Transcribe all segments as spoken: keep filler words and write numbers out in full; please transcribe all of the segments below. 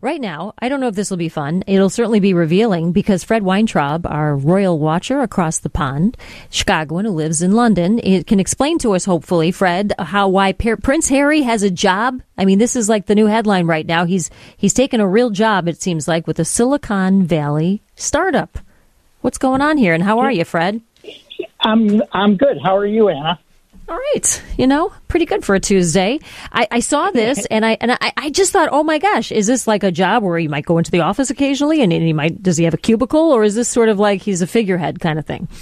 right now, I don't know if this will be fun. It'll certainly be revealing because Fred Weintraub, our royal watcher across the pond, Chicagoan who lives in London, it can explain to us, hopefully, Fred, how why P- Prince Harry has a job. I mean, this is like the new headline right now. He's he's taken a real job, it seems like, with a Silicon Valley startup. What's going on here, and how are you, Fred? I'm I'm good. How are you, Anna? All right, you know, pretty good for a Tuesday. I, I saw this and I and I, I just thought, oh my gosh, is this like a job where he might go into the office occasionally and he might does he have a cubicle, or is this sort of like he's a figurehead kind of thing?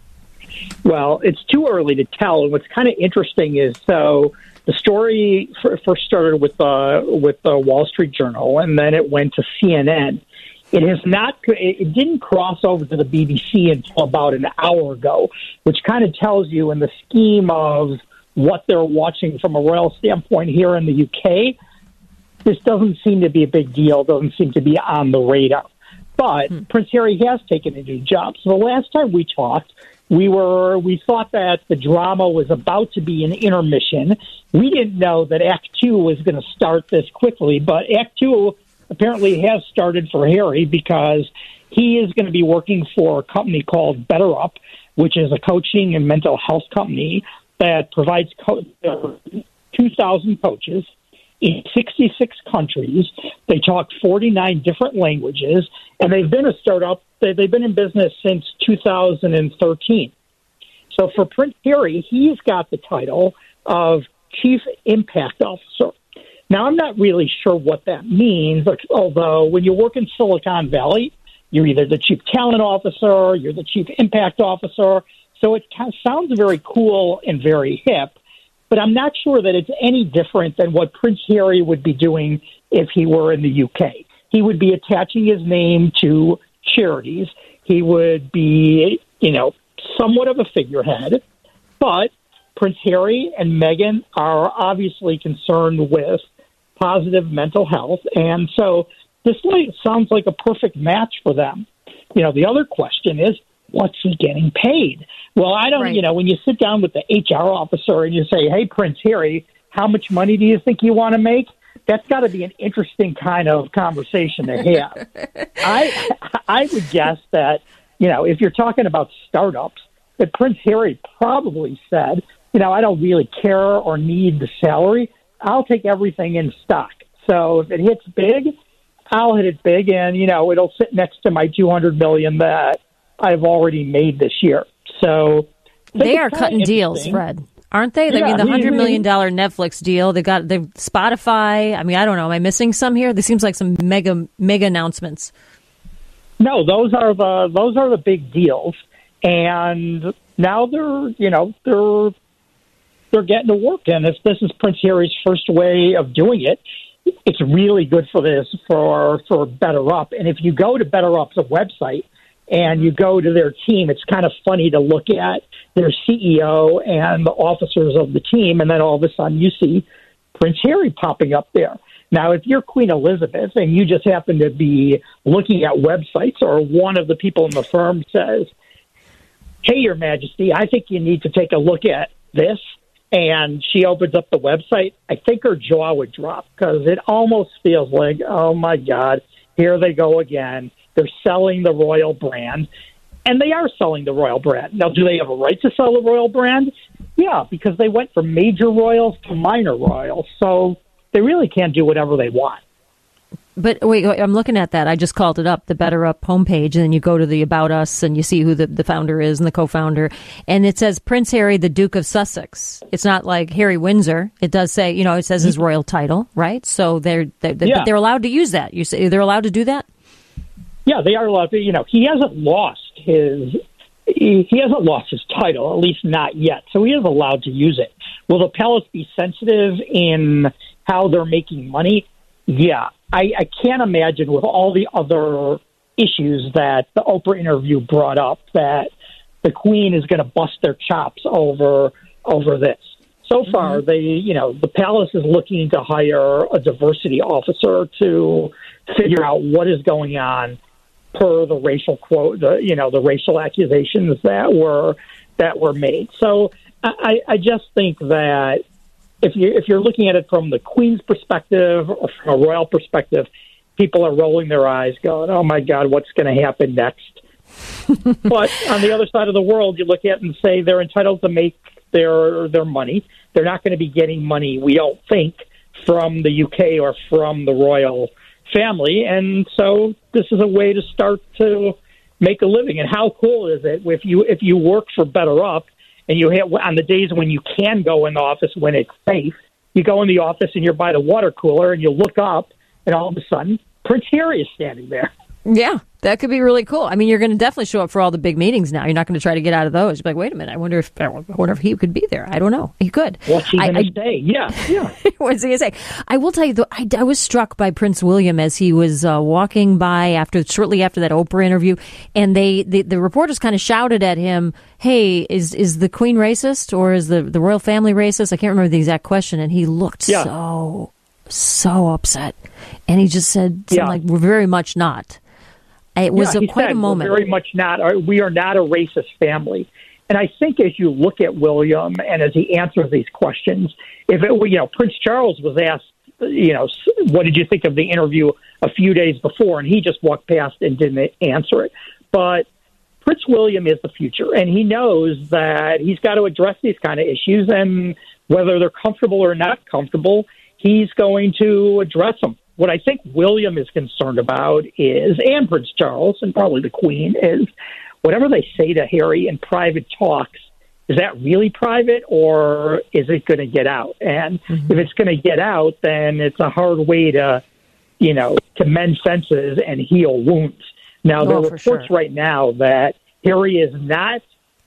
Well, it's too early to tell. And what's kind of interesting is so the story first started with uh, with the Wall Street Journal, and then it went to C N N. It has not. It didn't cross over to the B B C until about an hour ago, which kind of tells you, in the scheme of what they're watching from a royal standpoint here in the U K, this doesn't seem to be a big deal. Doesn't seem to be on the radar. But hmm. Prince Harry has taken a new job. So the last time we talked, we were we thought that the drama was about to be an intermission. We didn't know that Act Two was going to start this quickly, but Act Two apparently has started for Harry, because he is going to be working for a company called BetterUp, which is a coaching and mental health company that provides co- two thousand coaches in sixty-six countries. They talk forty-nine different languages, and they've been a startup. They've been in business since two thousand thirteen. So for Prince Harry, he's got the title of Chief Impact Officer. Now, I'm not really sure what that means, although when you work in Silicon Valley, you're either the chief talent officer, you're the chief impact officer, so it kind of sounds very cool and very hip, but I'm not sure that it's any different than what Prince Harry would be doing if he were in the U K. He would be attaching his name to charities. He would be, you know, somewhat of a figurehead, but Prince Harry and Meghan are obviously concerned with positive mental health, and so this like, sounds like a perfect match for them. You know, the other question is, what's he getting paid? Well, I don't, right. you know, when you sit down with the H R officer and you say, hey, Prince Harry, how much money do you think you want to make? That's got to be an interesting kind of conversation to have. I I would guess that, you know, if you're talking about startups, that Prince Harry probably said, you know, I don't really care or need the salary. I'll take everything in stock. So if it hits big, I'll hit it big, and, you know, it'll sit next to my two hundred million dollars that I've already made this year. So they are cutting deals, Fred, aren't they? Yeah, I mean, the one hundred million dollars Netflix deal, they got the Spotify. I mean, I don't know. Am I missing some here? There seems like some mega, mega announcements. No, those are the those are the big deals. And now they're, you know, they're they're getting to work. And if this is Prince Harry's first way of doing it, it's really good for this, for for BetterUp. And if you go to BetterUp's website and you go to their team, it's kind of funny to look at their C E O and the officers of the team, and then all of a sudden you see Prince Harry popping up there. Now, if you're Queen Elizabeth and you just happen to be looking at websites, or one of the people in the firm says, hey, Your Majesty, I think you need to take a look at this, and she opens up the website, I think her jaw would drop, because it almost feels like, oh, my God, here they go again. They're selling the royal brand, and they are selling the royal brand. Now, do they have a right to sell the royal brand? Yeah, because they went from major royals to minor royals, so they really can't do whatever they want. But wait, I'm looking at that. I just called it up, the BetterUp homepage, and then you go to the About Us, and you see who the, the founder is and the co-founder. And it says Prince Harry, the Duke of Sussex. It's not like Harry Windsor. It does say, you know, it says his royal title, right? So they're they're, they're, yeah. they're allowed to use that. You say they're allowed to do that? Yeah, they are allowed to. You know, he hasn't lost his he, he hasn't lost his title, at least not yet. So he is allowed to use it. Will the palace be sensitive in how they're making money? Yeah. I, I can't imagine, with all the other issues that the Oprah interview brought up, that the Queen is going to bust their chops over over this. So far, mm-hmm. they, you know, the palace is looking to hire a diversity officer to figure out what is going on per the racial quote, the, you know, the racial accusations that were that were made. So I, I just think that if you if you're looking at it from the Queen's perspective or from a royal perspective, people are rolling their eyes, going, "Oh my God, what's going to happen next?" But on the other side of the world, you look at it and say they're entitled to make their their money. They're not going to be getting money, we don't think, from the U K or from the royal family, and so this is a way to start to make a living. And how cool is it if you if you work for Better Up and you have on the days when you can go in the office when it's safe, you go in the office and you're by the water cooler and you look up and all of a sudden Prince Harry is standing there. Yeah, that could be really cool. I mean, you're going to definitely show up for all the big meetings now. You're not going to try to get out of those. You're like, wait a minute, I wonder if I wonder if he could be there. I don't know. He could. What's he going to say? Yeah, yeah. What's he going to say? I will tell you, though, I, I was struck by Prince William as he was uh, walking by after shortly after that Oprah interview, and they the, the reporters kind of shouted at him, "Hey, is is the Queen racist or is the the royal family racist?" I can't remember the exact question, and he looked yeah. so so upset, and he just said something yeah. like, "We're very much not." It was yeah, a, quite said, a moment. We're very much not. We are not a racist family. And I think as you look at William and as he answers these questions, if it were, you know, Prince Charles was asked, you know, what did you think of the interview a few days before? And he just walked past and didn't answer it. But Prince William is the future, and he knows that he's got to address these kind of issues. And whether they're comfortable or not comfortable, he's going to address them. What I think William is concerned about is, and Prince Charles, and probably the Queen, is whatever they say to Harry in private talks, is that really private or is it going to get out? And mm-hmm. if it's going to get out, then it's a hard way to, you know, to mend fences and heal wounds. Now, there are reports sure. right now that Harry is not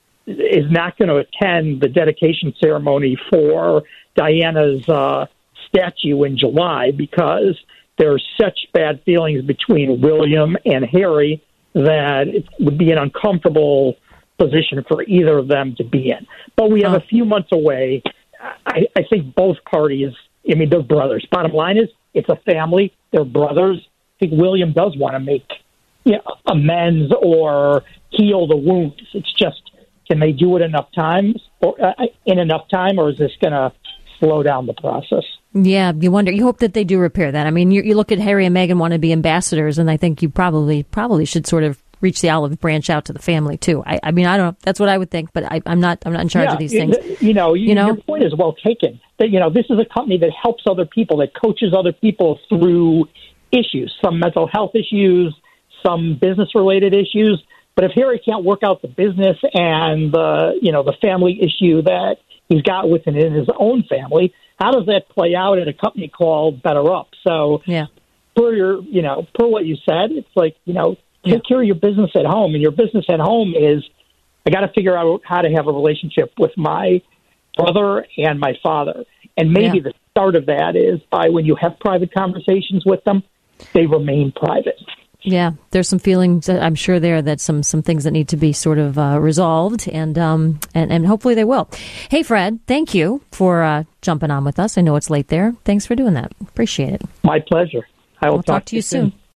is not going to attend the dedication ceremony for Diana's uh, statue in July because there's such bad feelings between William and Harry that it would be an uncomfortable position for either of them to be in. But we have a few months away. I, I think both parties, I mean, they're brothers. Bottom line is, it's a family. They're brothers. I think William does want to make you know, amends or heal the wounds. It's just, can they do it enough times or uh, in enough time, or is this going to slow down the process? Yeah, you wonder. You hope that they do repair that. I mean, you, you look at Harry and Meghan want to be ambassadors, and I think you probably probably should sort of reach the olive branch out to the family too. I, I mean, I don't know. That's what I would think, but I, I'm not. I'm not in charge yeah, of these things. You know, you, you know, your point is well taken. That you know, this is a company that helps other people, that coaches other people through issues, some mental health issues, some business related issues. But if Harry can't work out the business and the you know the family issue that he's got within his own family, how does that play out at a company called Better Up? So, yeah. per your, you know, per what you said, it's like, you know, take yeah. care of your business at home. And your business at home is, I got to figure out how to have a relationship with my brother and my father. And maybe yeah. the start of that is by when you have private conversations with them, they remain private. Yeah, there's some feelings, I'm sure there, that some some things that need to be sort of uh, resolved, and um and, and hopefully they will. Hey, Fred, thank you for uh, jumping on with us. I know it's late there. Thanks for doing that. Appreciate it. My pleasure. I will we'll talk, talk to you soon. soon.